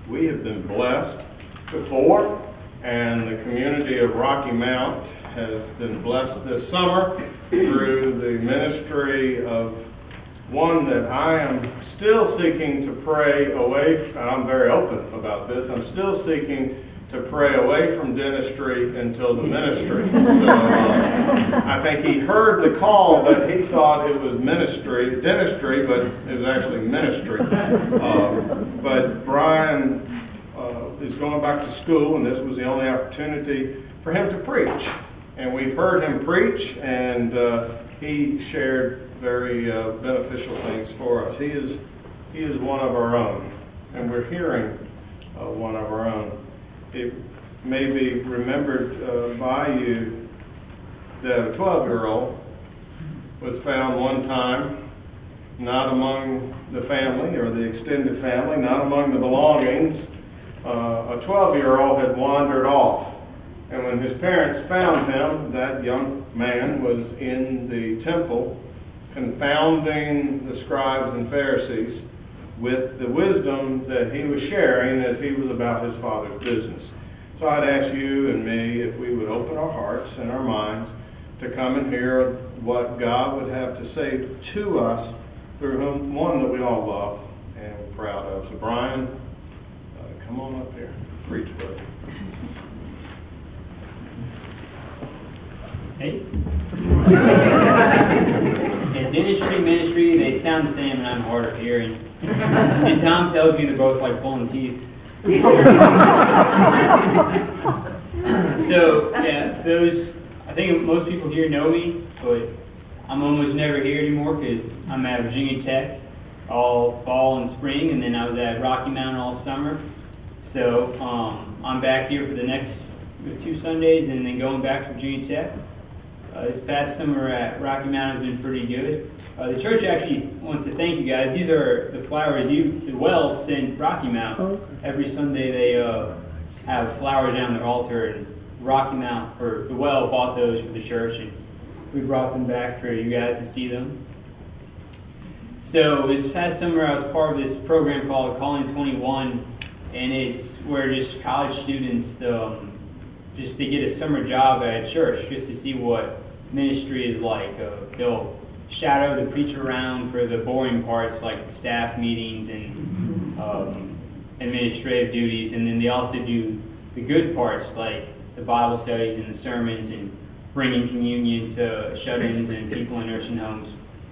we have been blessed before, and the community of Rocky Mount has been blessed this summer through the ministry of one that I am still seeking to pray away, and I'm very open about this, I'm still seeking to pray away from dentistry until the ministry. So I think he heard the call, but he thought it was dentistry, but it was actually ministry. But Brian is going back to school, and this was the only opportunity for him to preach. And we've heard him preach, and he shared very beneficial things for us. He is one of our own, and we're hearing one of our own. It may be remembered by you that a 12-year-old was found one time, not among the family or the extended family, not among the belongings. A 12-year-old had wandered off. And when his parents found him, that young man was in the temple confounding the scribes and Pharisees with the wisdom that he was sharing as he was about his Father's business. So I'd ask you and me if we would open our hearts and our minds to come and hear what God would have to say to us through one that we all love and we're proud of. So Brian, come on up here. Preach, brother. Hey. In dentistry, ministry, they sound the same, and I'm hard of hearing. And Tom tells me they're both like pulling teeth. So, yeah, I think most people here know me, but I'm almost never here anymore because I'm at Virginia Tech all fall and spring, and then I was at Rocky Mount all summer. So, I'm back here for the next 2 Sundays and then going back to Virginia Tech. This past summer at Rocky Mount has been pretty good. The church actually wants to thank you guys. These are the flowers the well sent Rocky Mount. Every Sunday they have flowers down their altar, and Rocky Mount, or the well, bought those for the church, and we brought them back for you guys to see them. So this past summer I was part of this program called Calling 21, and it's where just college students just to get a summer job at church, just to see what ministry is like. They'll shadow the preacher around for the boring parts like staff meetings and administrative duties, and then they also do the good parts like the Bible studies and the sermons and bringing communion to shut-ins and people in nursing homes.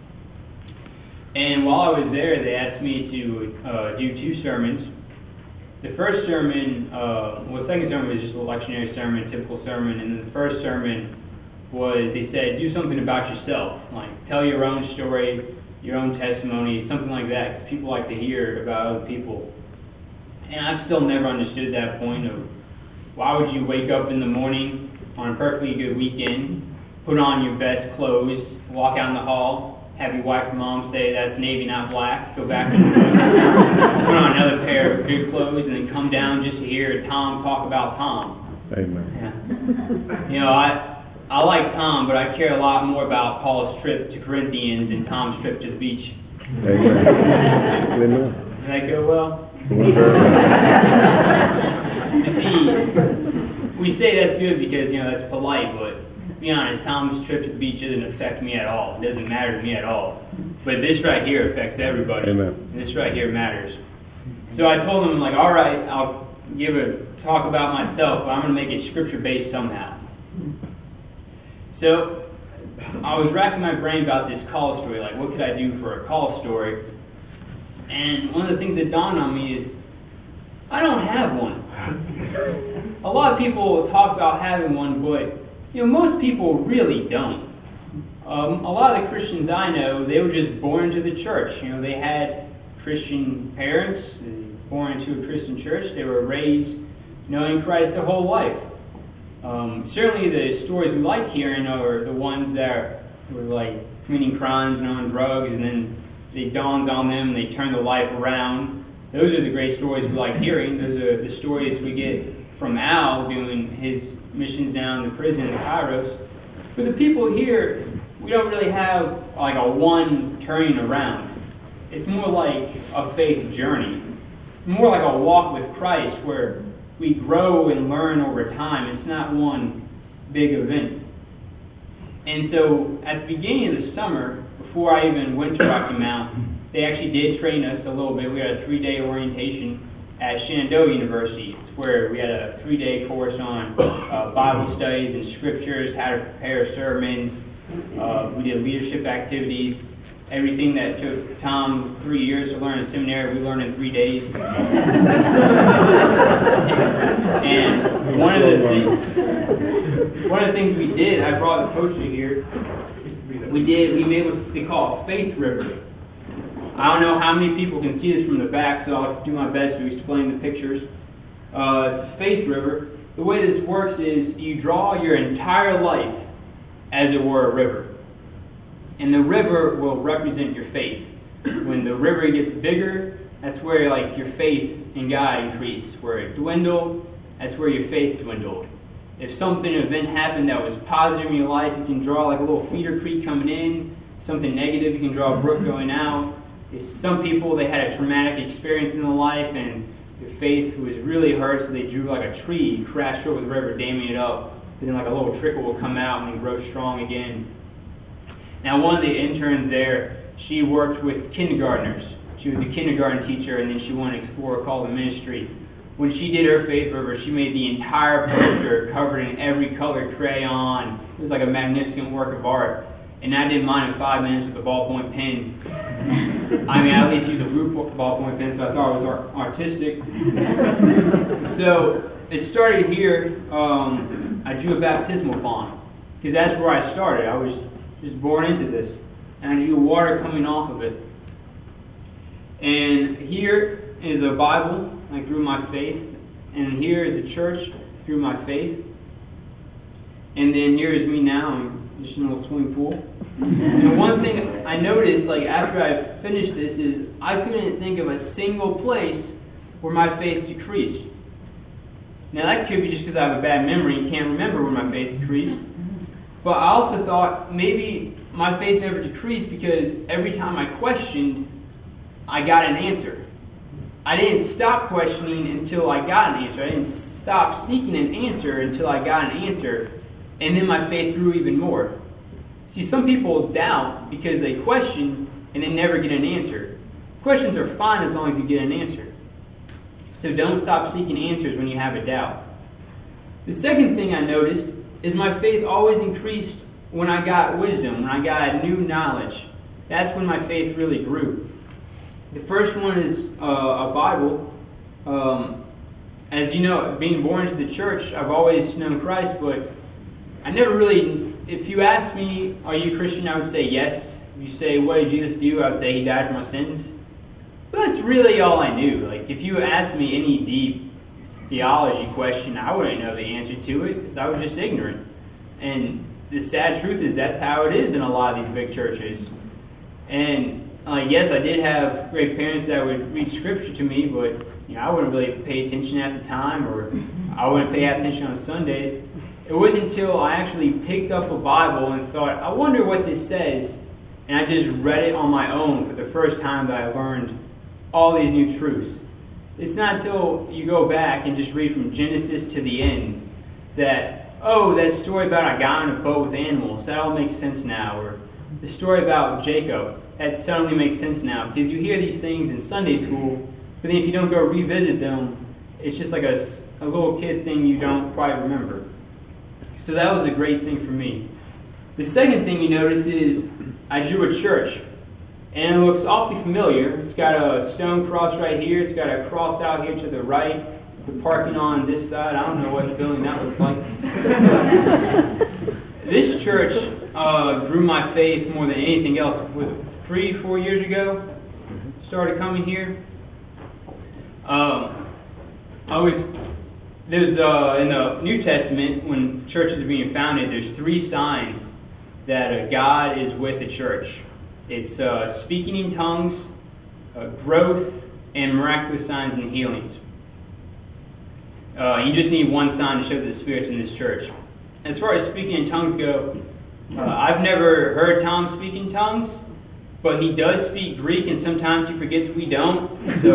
And while I was there, they asked me to do 2 sermons. The first sermon, the second sermon was just a lectionary sermon, typical sermon, and then the first sermon was, they said, do something about yourself, like tell your own story, your own testimony, something like that, because people like to hear about other people. And I've still never understood that point of why would you wake up in the morning on a perfectly good weekend, put on your best clothes, walk out in the hall, have your wife and mom say that's navy, not black, go back and put on another pair of good clothes, and then come down just to hear Tom talk about Tom. Amen. Yeah. I like Tom, but I care a lot more about Paul's trip to Corinthians than Tom's trip to the beach. Amen. Did that go well? We say that's good because, that's polite, but to be honest, Tom's trip to the beach doesn't affect me at all. It doesn't matter to me at all. But this right here affects everybody. Amen. And this right here matters. So I told him, all right, I'll give a talk about myself, but I'm going to make it scripture-based somehow. So I was racking my brain about this call story, like what could I do for a call story? And one of the things that dawned on me is, I don't have one. A lot of people talk about having one, but most people really don't. A lot of the Christians I know, they were just born into the church. They had Christian parents, born into a Christian church. They were raised knowing Christ their whole life. Certainly the stories we like hearing are the ones that were like committing crimes and on drugs, and then it dawns on them and they turn their life around. Those are the great stories we like hearing. Those are the stories we get from Al doing his missions down to prison in Kairos. For the people here, we don't really have like a one turning around. It's more like a faith journey. more like a walk with Christ where we grow and learn over time. It's not one big event. And so at the beginning of the summer, before I even went to Rocky Mount, they actually did train us a little bit. We had a 3-day orientation at Shenandoah University, where we had a 3-day course on Bible studies and scriptures, how to prepare sermons. We did leadership activities. Everything that took Tom 3 years to learn in seminary, we learned in 3 days. And one of the things we did, I brought the poster here. We made what they call a faith river. I don't know how many people can see this from the back, so I'll do my best to explain the pictures. It's a faith river. The way this works is you draw your entire life as it were a river. And the river will represent your faith. When the river gets bigger, that's where your faith in God increased. Where it dwindled, that's where your faith dwindled. If an event happened that was positive in your life, you can draw a little feeder creek coming in. Something negative, you can draw a brook going out. Some people, they had a traumatic experience in their life and their faith was really hurt, so they drew a tree, crashed over the river, damming it up. And then a little trickle will come out and grow strong again. Now, one of the interns there, she worked with kindergartners. She was a kindergarten teacher, and then she wanted to explore a call to ministry. When she did her faith river, she made the entire poster covered in every colored crayon. It was like a magnificent work of art. And I did mine in 5 minutes with a ballpoint pen. I at least used a blue ballpoint pen, so I thought it was artistic. So it started here. I drew a baptismal font, because that's where I started. I was just born into this. And I drew water coming off of it. And here is a Bible. I drew my faith. And here is the church. I drew my faith. And then here is me now. I'm just in a little swimming pool. And one thing I noticed, after I finished this, is I couldn't think of a single place where my faith decreased. Now that could be just because I have a bad memory and can't remember where my faith decreased. But I also thought maybe my faith never decreased because every time I questioned, I got an answer. I didn't stop questioning until I got an answer. I didn't stop seeking an answer until I got an answer. And then my faith grew even more. See, some people doubt because they question and they never get an answer. Questions are fine as long as you get an answer. So don't stop seeking answers when you have a doubt. The second thing I noticed is my faith always increased when I got wisdom, when I got new knowledge. That's when my faith really grew. The first one is a Bible. As you know, being born into the church, I've always known Christ, but I never really, if you ask me, are you a Christian, I would say yes. If you say, what did Jesus do, I would say he died for my sins. But that's really all I knew. If you asked me any deep theology question, I wouldn't know the answer to it because I was just ignorant. And the sad truth is that's how it is in a lot of these big churches. And yes, I did have great parents that would read scripture to me, but I wouldn't really pay attention at the time, or I wouldn't pay attention on Sundays. It wasn't until I actually picked up a Bible and thought, I wonder what this says, and I just read it on my own for the first time that I learned all these new truths. It's not until you go back and just read from Genesis to the end that, that story about I got on a boat with animals, that all makes sense now. Or the story about Jacob, that suddenly makes sense now. Because you hear these things in Sunday school, but then if you don't go revisit them, it's just like a little kid thing you don't quite remember. So that was a great thing for me. The second thing you notice is I drew a church. And it looks awfully familiar. It's got a stone cross right here. It's got a cross out here to the right. The parking on this side. I don't know what building that looks like. This church grew my faith more than anything else. Was it 3-4 years ago? Started coming here. There's in the New Testament, when churches are being founded, there's 3 signs that God is with the church. It's speaking in tongues, growth, and miraculous signs and healings. You just need one sign to show the Spirit's in this church. As far as speaking in tongues go, I've never heard Tom speak in tongues, but he does speak Greek, and sometimes he forgets we don't. So,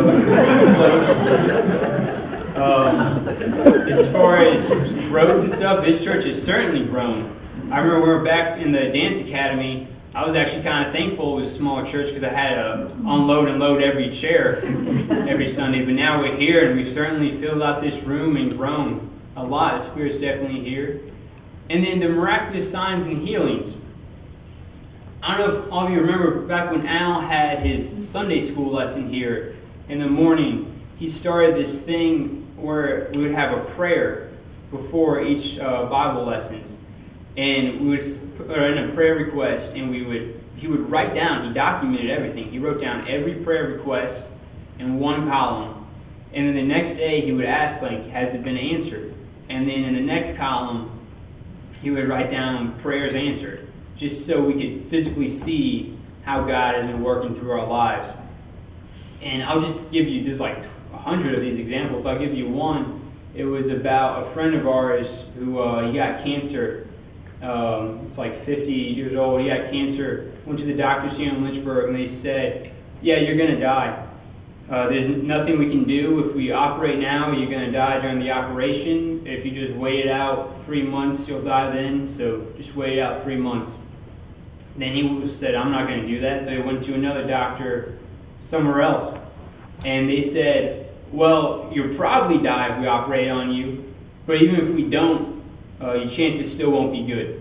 as far as growth and stuff, this church has certainly grown. I remember we were back in the dance academy. I was actually kind of thankful it was a smaller church because I had to unload and load every chair every Sunday. But now we're here, and we've certainly filled out this room and grown a lot. The Spirit's definitely here. And then the miraculous signs and healings. I don't know if all of you remember back when Al had his Sunday school lesson here in the morning, he started this thing where we would have a prayer before each Bible lesson. And we would put in a prayer request, and he would write down, he documented everything. He wrote down every prayer request in one column. And then the next day he would ask, like, has it been answered? And then in the next column, he would write down prayers answered, just so we could physically see how God has been working through our lives. And I'll just give you, there's like 100 of these examples. I'll give you one. It was about a friend of ours who he got cancer. It's like 50 years old. He had cancer. Went to the doctors here in Lynchburg, and they said, "Yeah, you're going to die. There's nothing we can do. If we operate now, you're going to die during the operation. If you just wait it out 3 months, you'll die then. So just wait it out 3 months." Then he said, "I'm not going to do that." So he went to another doctor somewhere else, and they said, "Well, you'll probably die if we operate on you, but even if we don't, your chances still won't be good."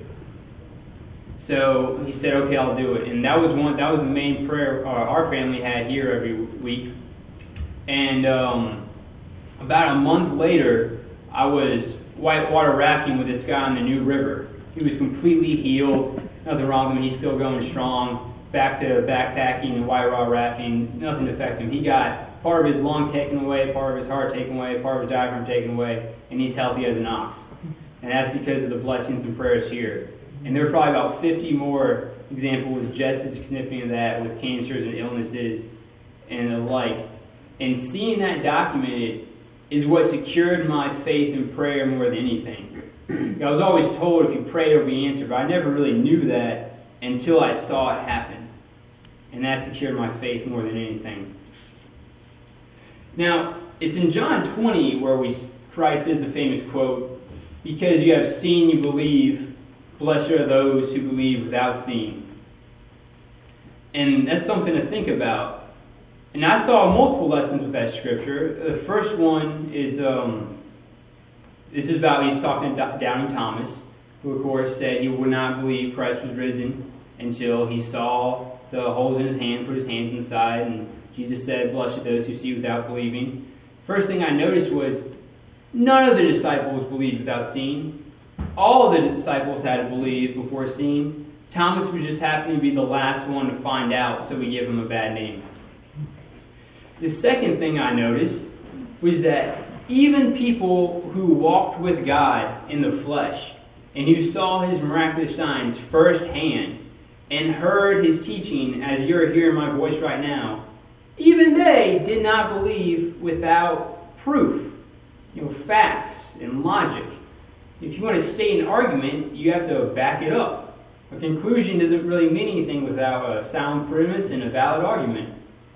So he said, "Okay, I'll do it." And that was the main prayer our family had here every week. And about a month later, I was whitewater rafting with this guy on the New River. He was completely healed. Nothing wrong with him. He's still going strong. Back to backpacking and whitewater rafting. Nothing affected him. He got part of his lung taken away, part of his heart taken away, part of his diaphragm taken away, and he's healthy as an ox. And that's because of the blessings and prayers here. And there are probably about 50 more examples just as significant of that with cancers and illnesses and the like. And seeing that documented is what secured my faith in prayer more than anything. I was always told if you pray it'll be answered, but I never really knew that until I saw it happen. And that secured my faith more than anything. Now, it's in John 20 where Christ says the famous quote, "Because you have seen, you believe. Blessed are those who believe without seeing." And that's something to think about. And I saw multiple lessons with that scripture. The first one is, this is about, he's talking to Doubting Thomas, who of course said he would not believe Christ was risen until he saw the holes in his hand, put his hands inside, and Jesus said, "Blessed are those who see without believing." First thing I noticed was, none of the disciples believed without seeing. All of the disciples had to believe before seeing. Thomas was just happening to be the last one to find out, so we give him a bad name. The second thing I noticed was that even people who walked with God in the flesh and who saw his miraculous signs firsthand and heard his teaching as you're hearing my voice right now, even they did not believe without proof, facts and logic. If you want to state an argument, you have to back it up. A conclusion doesn't really mean anything without a sound premise and a valid argument.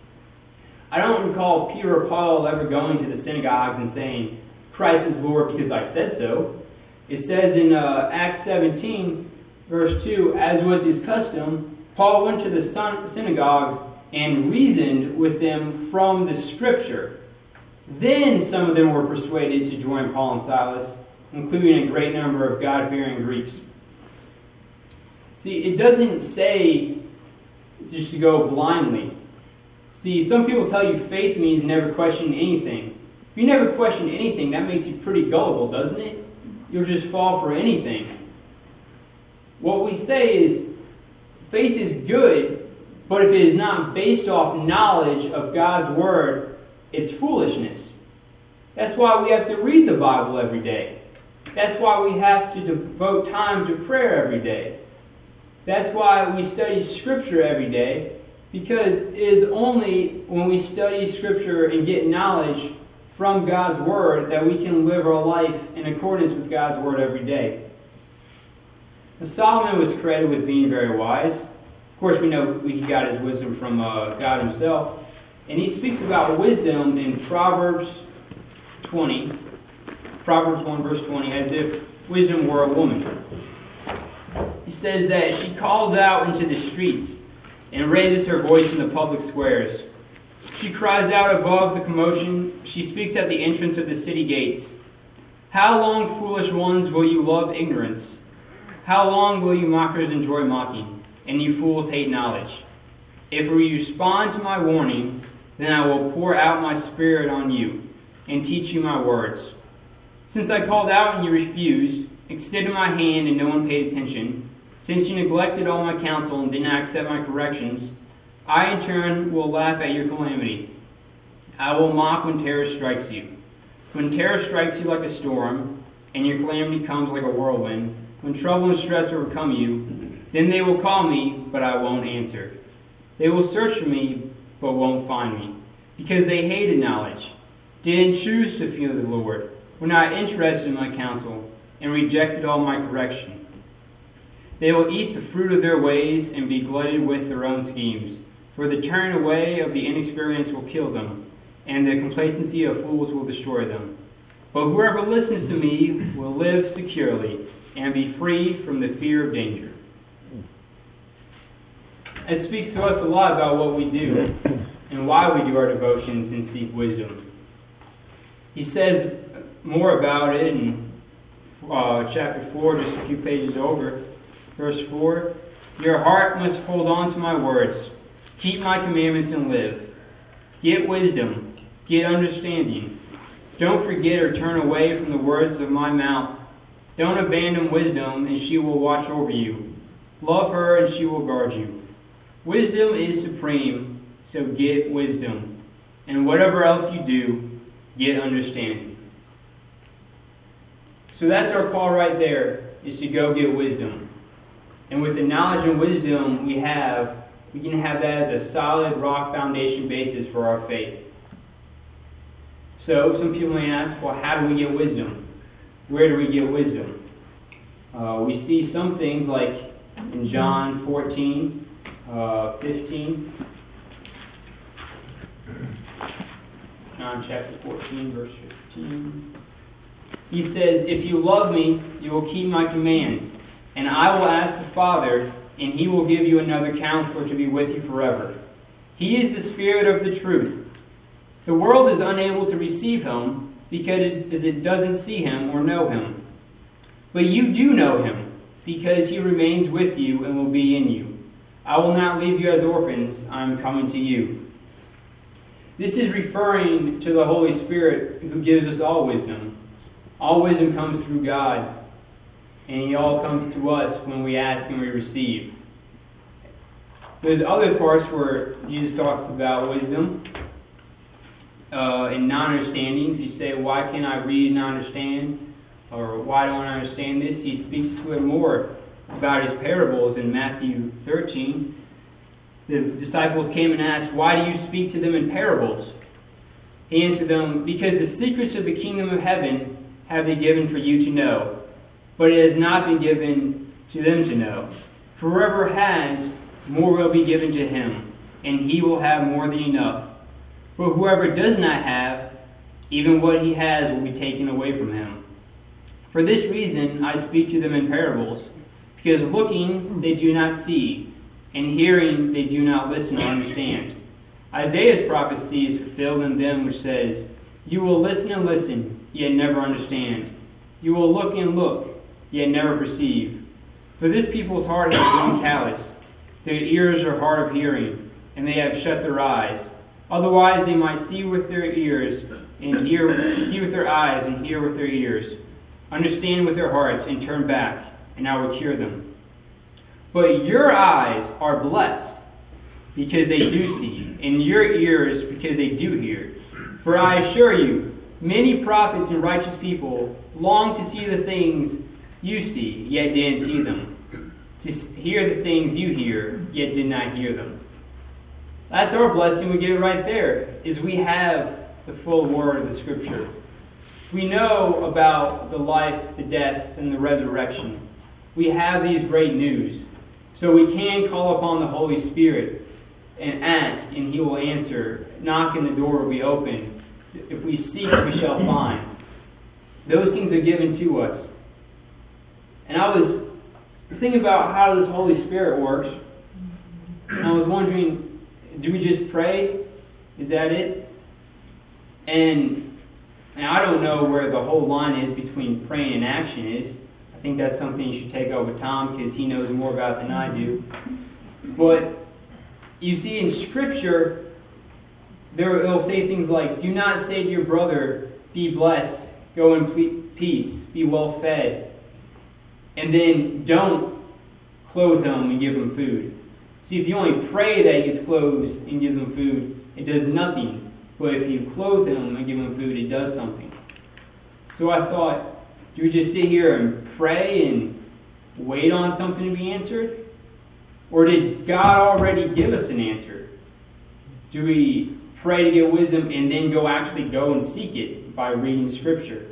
I don't recall Peter or Paul ever going to the synagogues and saying, "Christ is Lord because I said so." It says in Acts 17, verse 2, "As was his custom, Paul went to the synagogues and reasoned with them from the Scripture. Then some of them were persuaded to join Paul and Silas, including a great number of God-fearing Greeks." See, it doesn't say just to go blindly. See, some people tell you faith means never question anything. If you never question anything, that makes you pretty gullible, doesn't it? You'll just fall for anything. What we say is, faith is good, but if it is not based off knowledge of God's Word, it's foolishness. That's why we have to read the Bible every day. That's why we have to devote time to prayer every day. That's why we study Scripture every day, because it is only when we study Scripture and get knowledge from God's Word that we can live our life in accordance with God's Word every day. Now, Solomon was credited with being very wise. Of course, we know he got his wisdom from God himself. And he speaks about wisdom in Proverbs 1 verse 20, as if wisdom were a woman. He says that she calls out into the streets and raises her voice in the public squares. She cries out above the commotion. She speaks at the entrance of the city gates. How long, foolish ones, will you love ignorance? How long will you mockers enjoy mocking, and you fools hate knowledge? If you respond to my warning, then I will pour out my spirit on you and teach you my words. Since I called out and you refused, extended my hand and no one paid attention, since you neglected all my counsel and did not accept my corrections, I in turn will laugh at your calamity. I will mock when terror strikes you. When terror strikes you like a storm, and your calamity comes like a whirlwind, when trouble and stress overcome you, then they will call me, but I won't answer. They will search for me, but won't find me, because they hated knowledge, didn't choose to fear the Lord, were not interested in my counsel, and rejected all my correction. They will eat the fruit of their ways and be glutted with their own schemes. For the turning away of the inexperienced will kill them, and the complacency of fools will destroy them. But whoever listens to me will live securely and be free from the fear of danger. It speaks to us a lot about what we do and why we do our devotions and seek wisdom. He says more about it in chapter 4, just a few pages over. Verse 4, your heart must hold on to my words. Keep my commandments and live. Get wisdom. Get understanding. Don't forget or turn away from the words of my mouth. Don't abandon wisdom, and she will watch over you. Love her, and she will guard you. Wisdom is supreme, so get wisdom. And whatever else you do, get understanding. So that's our call right there, is to go get wisdom. And with the knowledge and wisdom we can have that as a solid rock foundation basis for our faith. So some people may ask, well, how do we get wisdom? Where do we get wisdom? We see some things like in John 14, 15. John chapter 14, verse 15. He says, if you love me, you will keep my commands. And I will ask the Father, and he will give you another counselor to be with you forever. He is the Spirit of the truth. The world is unable to receive him because it doesn't see him or know him. But you do know him because he remains with you and will be in you. I will not leave you as orphans. I am coming to you. This is referring to the Holy Spirit who gives us all wisdom. All wisdom comes through God. And he all comes to us when we ask and we receive. There's other parts where Jesus talks about wisdom and non-understandings. You say, why can't I read and understand? Or why don't I understand this? He speaks to it more about his parables in Matthew 13. The disciples came and asked, why do you speak to them in parables? He answered them, because the secrets of the kingdom of heaven have they given for you to know. But it has not been given to them to know. For whoever has, more will be given to him, and he will have more than enough. But whoever does not have, even what he has will be taken away from him. For this reason I speak to them in parables, because looking they do not see, and hearing they do not listen or understand. Isaiah's prophecy is fulfilled in them which says, you will listen and listen, yet never understand. You will look and look, yet never perceive. For this people's heart has grown callous. Their ears are hard of hearing, and they have shut their eyes. Otherwise they might see with their ears, and see with their eyes, and hear with their ears, understand with their hearts, and turn back, and I will cure them. But your eyes are blessed, because they do see, and your ears because they do hear. For I assure you, many prophets and righteous people long to see the things you see, yet didn't see them. To hear the things you hear, yet did not hear them. That's our blessing. We get it right there, is we have the full word of the Scripture. We know about the life, the death, and the resurrection. We have these great news. So we can call upon the Holy Spirit and ask, and he will answer knock and the door will be open. If we seek, we shall find. Those things are given to us. And I was thinking about how this Holy Spirit works. And I was wondering, do we just pray? Is that it? And I don't know where the whole line is between praying and action is. I think that's something you should take up with Tom because he knows more about it than I do. But you see in Scripture, it'll say things like, do not say to your brother, be blessed, go in peace, be well fed. And then don't clothe him and give him food. See, if you only pray that he gets clothes and gives him food, it does nothing. But if you clothe him and give him food, it does something. So I thought, do we just sit here and pray and wait on something to be answered? Or did God already give us an answer? Do we pray to get wisdom and then go and seek it by reading Scripture?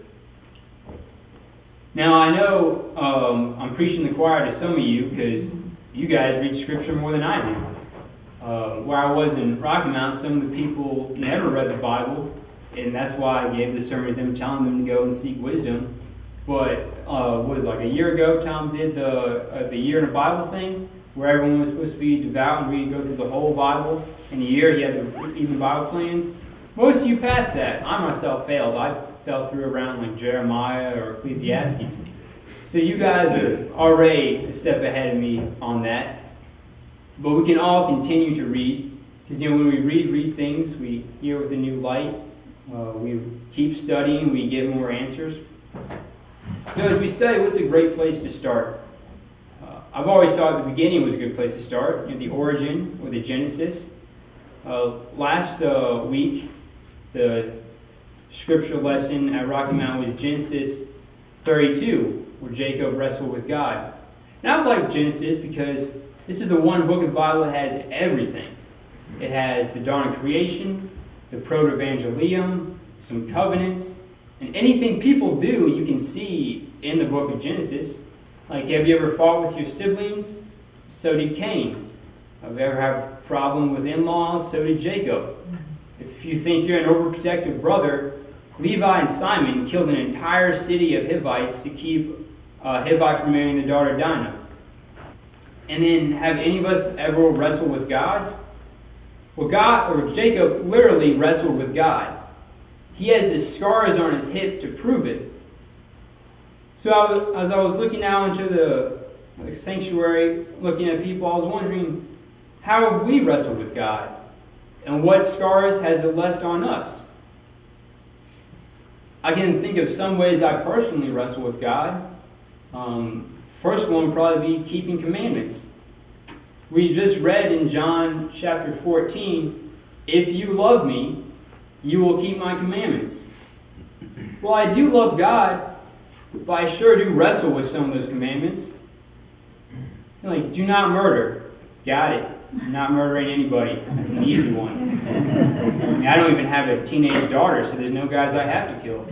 Now I know I'm preaching the choir to some of you because you guys read Scripture more than I do. Where I was in Rocky Mount, some of the people never read the Bible, and that's why I gave the sermon to them, telling them to go and seek wisdom. But like a year ago, Tom did the year in the Bible thing, where everyone was supposed to be devout and read, go through the whole Bible. In a year, he had the even Bible plans. Most of you passed that. I myself failed. I fell through around like Jeremiah or Ecclesiastes. So you guys are already a step ahead of me on that. But we can all continue to read. Because when we read things, we hear with a new light. We keep studying, we get more answers. So as we study, what's a great place to start? I've always thought the beginning was a good place to start, the origin or the Genesis. Last week, the scripture lesson at Rocky Mount was Genesis 32, where Jacob wrestled with God. And I like Genesis because this is the one book of the Bible that has everything. It has the dawn of creation, the proto-evangelium, some covenants, and anything people do you can see in the book of Genesis. Like, have you ever fought with your siblings? So did Cain. Have you ever had a problem with in-laws? So did Jacob. If you think you're an overprotective brother, Levi and Simon killed an entire city of Hivites to keep Hivite from marrying the daughter Dinah. And then, have any of us ever wrestled with God? Well, Jacob literally wrestled with God. He has the scars on his hip to prove it. So as I was looking out into the sanctuary, looking at people, I was wondering, how have we wrestled with God? And what scars has it left on us? I can think of some ways I personally wrestle with God. First one would probably be keeping commandments. We just read in John chapter 14, if you love me, you will keep my commandments. Well, I do love God, but I sure do wrestle with some of those commandments. Like, do not murder. Got it. I'm not murdering anybody. That's an easy one. I don't even have a teenage daughter, so there's no guys I have to kill.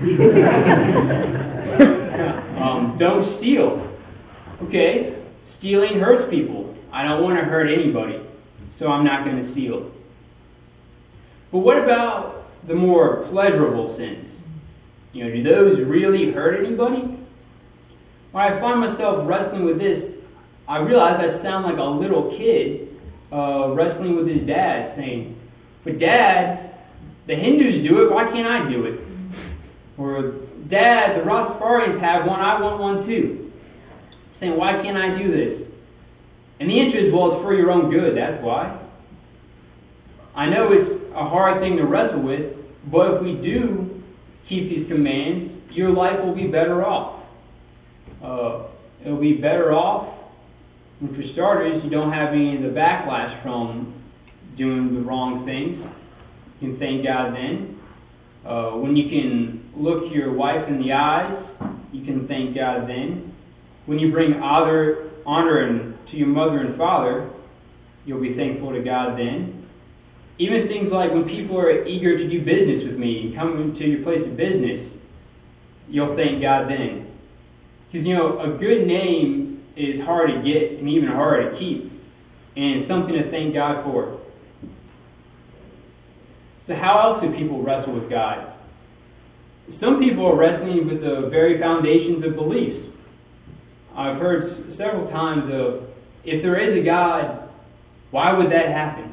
Don't steal. Okay, stealing hurts people. I don't want to hurt anybody, so I'm not going to steal. But what about the more pleasurable sins? Do those really hurt anybody? When I find myself wrestling with this, I realize I sound like a little kid wrestling with his dad, saying, but Dad, the Hindus do it, why can't I do it? Or, Dad, the Rastafarians have one, I want one too. Saying, why can't I do this? And the answer is, well, it's for your own good, that's why. I know it's a hard thing to wrestle with, but if we do keep these commands, your life will be better off. It'll be better off, and for starters, you don't have any of the backlash from doing the wrong things. You can thank God then. When you can look your wife in the eyes, you can thank God then. When you bring honor to your mother and father, you'll be thankful to God then. Even things like when people are eager to do business with me and come to your place of business, you'll thank God then. Because, a good name is hard to get and even harder to keep. And it's something to thank God for. So how else do people wrestle with God? Some people are wrestling with the very foundations of beliefs. I've heard several times of, if there is a God, why would that happen?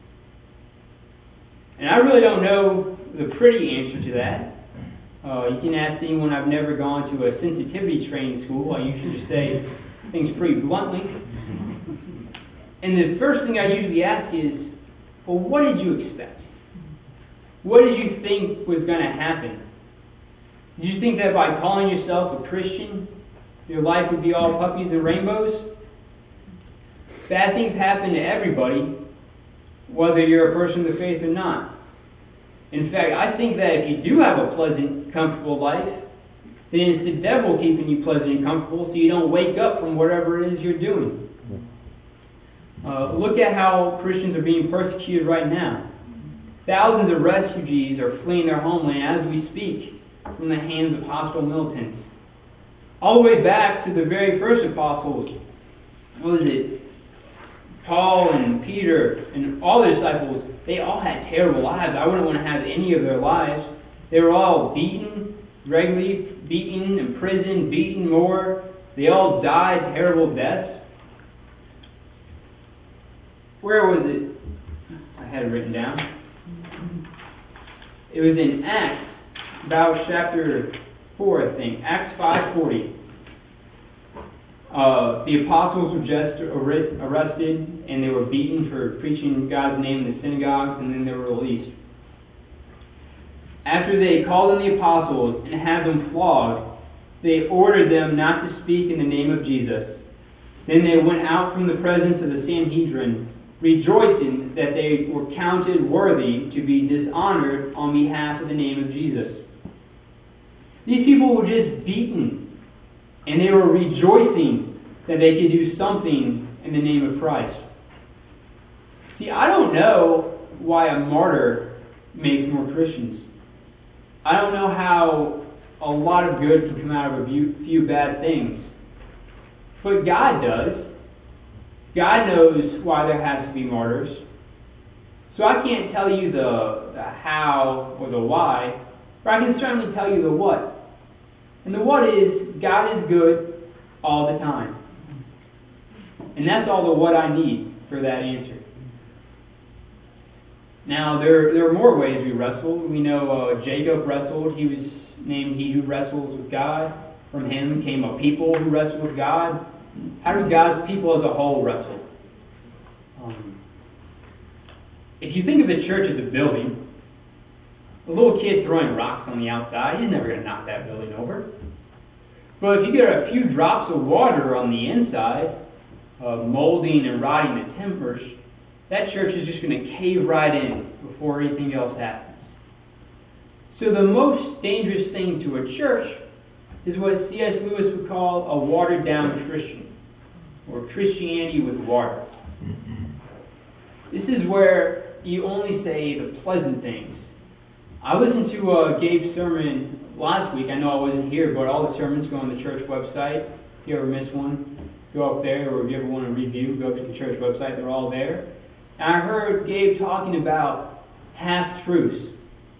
And I really don't know the pretty answer to that. You can ask anyone. I've never gone to a sensitivity training school. I usually just say things pretty bluntly. And the first thing I usually ask is, well, what did you expect? What did you think was going to happen? Did you think that by calling yourself a Christian, your life would be all puppies and rainbows? Bad things happen to everybody, whether you're a person of faith or not. In fact, I think that if you do have a pleasant, comfortable life, then it's the devil keeping you pleasant and comfortable so you don't wake up from whatever it is you're doing. Look at how Christians are being persecuted right now. Thousands of refugees are fleeing their homeland as we speak from the hands of hostile militants. All the way back to the very first apostles, what was it? Paul and Peter and all the disciples, they all had terrible lives. I wouldn't want to have any of their lives. They were all beaten, regularly beaten, imprisoned, beaten more. They all died terrible deaths. Where was it? I had it written down. It was in Acts, about chapter 4, I think. Acts 5:40. The apostles were just arrested, and they were beaten for preaching God's name in the synagogues, and then they were released. After they called in the apostles and had them flogged, they ordered them not to speak in the name of Jesus. Then they went out from the presence of the Sanhedrin, rejoicing that they were counted worthy to be dishonored on behalf of the name of Jesus. These people were just beaten, and they were rejoicing that they could do something in the name of Christ. See, I don't know why a martyr makes more Christians. I don't know how a lot of good can come out of a few bad things. But God does. God knows why there has to be martyrs. So I can't tell you the how or the why, but I can certainly tell you the what. And the what is, God is good all the time. And that's all the what I need for that answer. Now, there are more ways we wrestle. We know Jacob wrestled. He was named He Who Wrestles with God. From him came a people who wrestle with God. How does God's people as a whole wrestle? If you think of the church as a building, a little kid throwing rocks on the outside, he's never going to knock that building over. But if you get a few drops of water on the inside, molding and rotting the timbers, that church is just going to cave right in before anything else happens. So the most dangerous thing to a church is what C.S. Lewis would call a watered-down Christian, or Christianity with water. This is where you only say the pleasant things. I listened to Gabe's sermon last week. I know I wasn't here, but all the sermons go on the church website. If you ever miss one, go up there, or if you ever want to review, go to the church website. They're all there. And I heard Gabe talking about half-truths.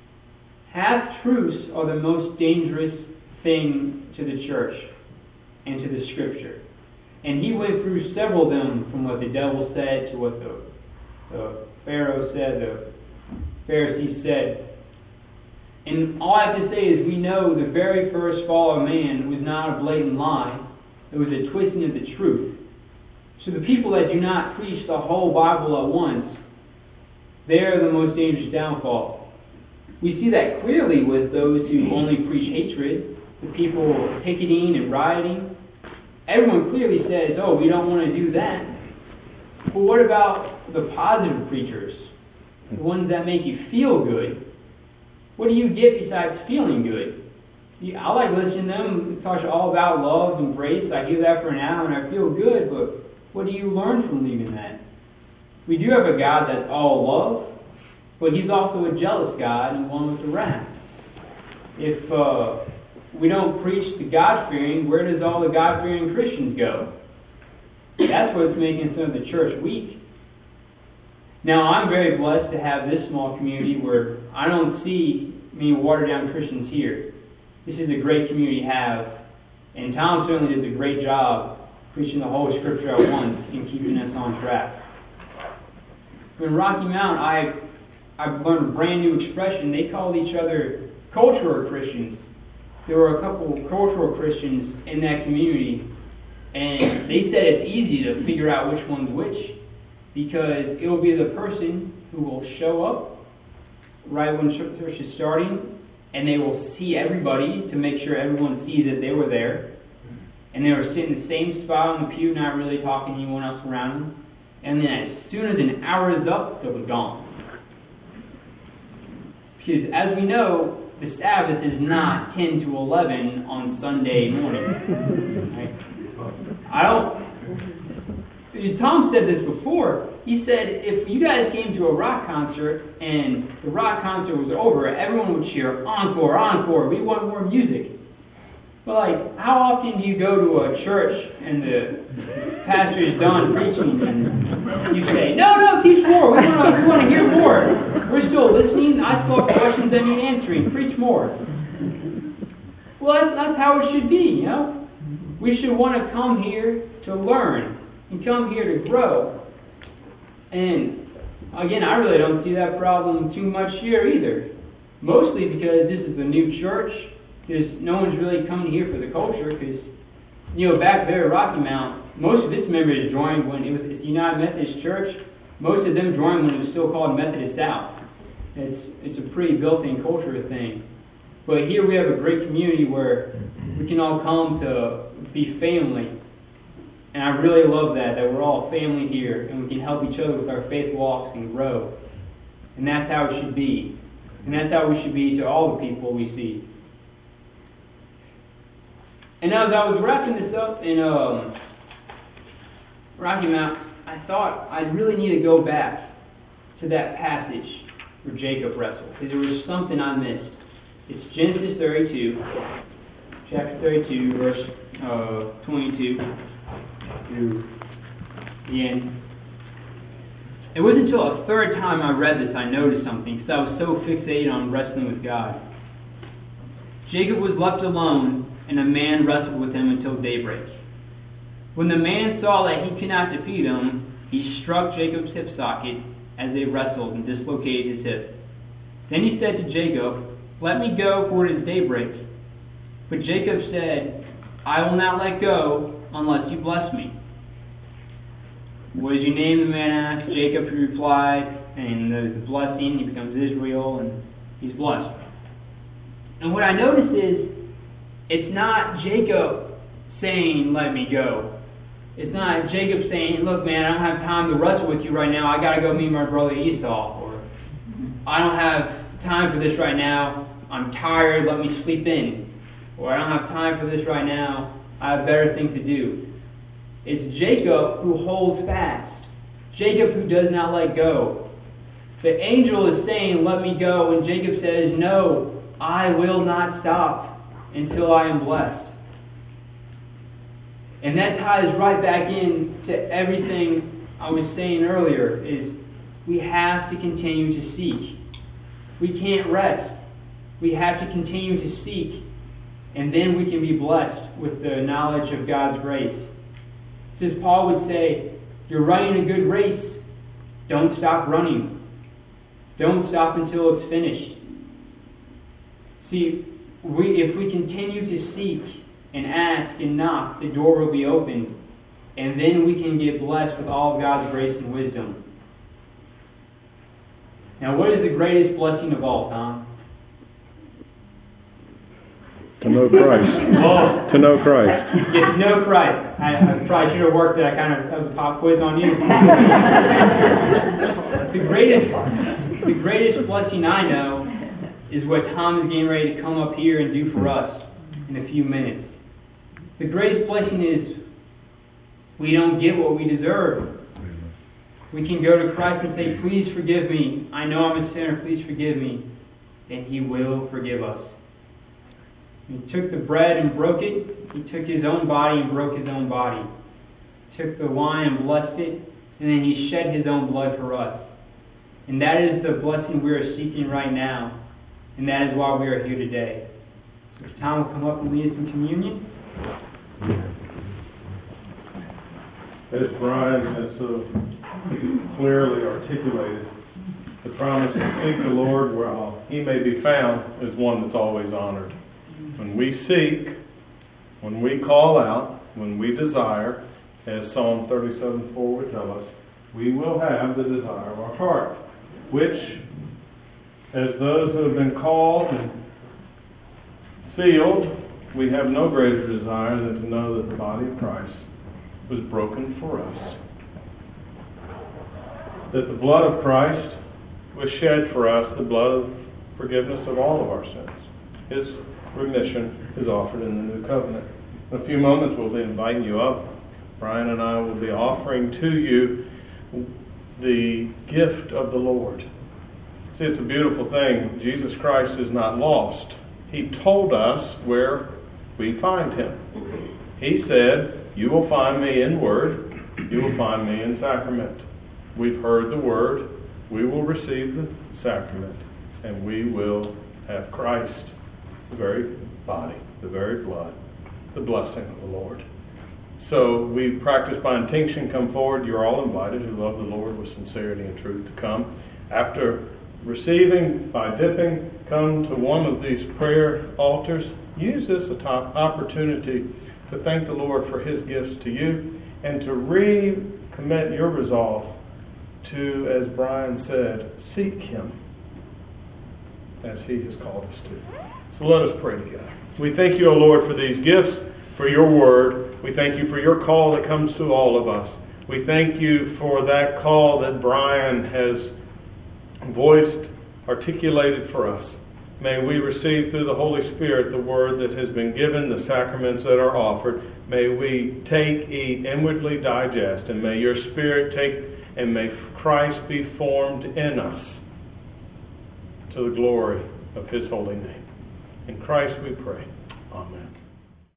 Half-truths are the most dangerous thing to the church and to the Scripture. And he went through several of them, from what the devil said to what the Pharaoh said, the Pharisees said. And all I have to say is we know the very first fall of man was not a blatant lie. It was a twisting of the truth. So the people that do not preach the whole Bible at once, they're the most dangerous downfall. We see that clearly with those who only preach hatred, the people picketing and rioting. Everyone clearly says, oh, we don't want to do that. But what about the positive preachers? The ones that make you feel good? What do you get besides feeling good? I like listening to them talk all about love and grace. I hear that for an hour and I feel good, but what do you learn from leaving that? We do have a God that's all love, but He's also a jealous God and one with a wrath. If we don't preach the God-fearing, where does all the God-fearing Christians go? That's what's making some of the church weak. Now, I'm very blessed to have this small community where I don't see many watered-down Christians here. This is a great community to have, and Tom certainly does a great job preaching the whole Scripture at once and keeping us on track. In Rocky Mount, I've learned a brand new expression. They called each other cultural Christians. There were a couple of cultural Christians in that community, and they said it's easy to figure out which one's which, because it will be the person who will show up right when church is starting, and they will see everybody to make sure everyone sees that they were there, and they were sitting in the same spot on the pew, not really talking to anyone else around them, and then as soon as an hour is up, they'll be gone. Because as we know, the Sabbath is not 10 to 11 on Sunday morning. Right? Tom said this before. He said, if you guys came to a rock concert and the rock concert was over, everyone would cheer, encore, encore, we want more music. But how often do you go to a church and the pastor is done preaching and you say, no, teach more, we want to hear more. We're still listening, I still have questions I need answering, preach more. Well, that's how it should be, you know? We should want to come here to learn and come here to grow. And again, I really don't see that problem too much here either. Mostly because this is a new church. Because no one's really coming here for the culture. Because, back there at Rocky Mount, most of its members joined when it was the United Methodist Church. Most of them joined when it was still called Methodist South. It's a pretty built-in culture thing. But here we have a great community where we can all come to be family. And I really love that we're all family here and we can help each other with our faith walks and grow. And that's how it should be. And that's how we should be to all the people we see. And as I was wrapping this up in Rocky Mount, I thought I really need to go back to that passage where Jacob wrestled. Because there was something I missed. It's Genesis 32, chapter 32, verse 22 through the end. It wasn't until a third time I read this I noticed something, because I was so fixated on wrestling with God. Jacob was left alone, and a man wrestled with him until daybreak. When the man saw that he could not defeat him, he struck Jacob's hip socket as they wrestled and dislocated his hip. Then he said to Jacob, "Let me go, for it is daybreak." But Jacob said, "I will not let go unless you bless me." "What is your name?" the man asked. Jacob, he replied, and there's the blessing. He becomes Israel, and he's blessed. And what I notice is, it's not Jacob saying, "Let me go." It's not Jacob saying, "Look, man, I don't have time to wrestle with you right now. I got to go meet my brother Esau." Or, "I don't have time for this right now. I'm tired. Let me sleep in." Or, "I don't have time for this right now. I have better things to do." It's Jacob who holds fast. Jacob who does not let go. The angel is saying, "Let me go." And Jacob says, "No, I will not stop until I am blessed." And that ties right back into everything I was saying earlier, is we have to continue to seek. We can't rest. We have to continue to seek, and then we can be blessed with the knowledge of God's grace. As Paul would say, you're running a good race. Don't stop running. Don't stop until it's finished. See, if we continue to seek and ask and knock, the door will be opened, and then we can get blessed with all of God's grace and wisdom. Now, what is the greatest blessing of all, Tom? To know Christ. To know Christ. Yes, to know Christ. I probably should have worked that kind of a pop quiz on you. The greatest blessing I know is what Tom is getting ready to come up here and do for us in a few minutes. The greatest blessing is we don't get what we deserve. We can go to Christ and say, "Please forgive me. I know I'm a sinner. Please forgive me." And He will forgive us. He took the bread and broke it. He took His own body and broke His own body. He took the wine and blessed it. And then He shed His own blood for us. And that is the blessing we are seeking right now. And that is why we are here today. If Tom will come up and lead us in communion. As Brian has so clearly articulated, the promise to seek the Lord while He may be found is one that's always honored. When we seek, when we call out, when we desire, as Psalm 37:4 would tell us, we will have the desire of our heart, which, as those who have been called and sealed, we have no greater desire than to know that the body of Christ was broken for us. That the blood of Christ was shed for us, the blood of forgiveness of all of our sins. His remission is offered in the new covenant. In a few moments we'll be inviting you up. Brian and I will be offering to you the gift of the Lord. See, it's a beautiful thing. Jesus Christ is not lost. He told us where we find Him. He said, "You will find me in word, you will find me in sacrament." We've heard the word, we will receive the sacrament, and we will have Christ, the very body, the very blood, the blessing of the Lord. So we practice by intinction. Come forward. You're all invited who love the Lord with sincerity and truth to come. After receiving, by dipping, come to one of these prayer altars. Use this as an opportunity to thank the Lord for His gifts to you and to recommit your resolve to, as Brian said, seek Him as He has called us to. So let us pray together. We thank you, O Lord, for these gifts, for your word. We thank you for your call that comes to all of us. We thank you for that call that Brian has voiced, articulated for us. May we receive through the Holy Spirit the word that has been given, the sacraments that are offered. May we take, eat, inwardly digest, and may your Spirit take, and may Christ be formed in us to the glory of His holy name. In Christ we pray. Amen.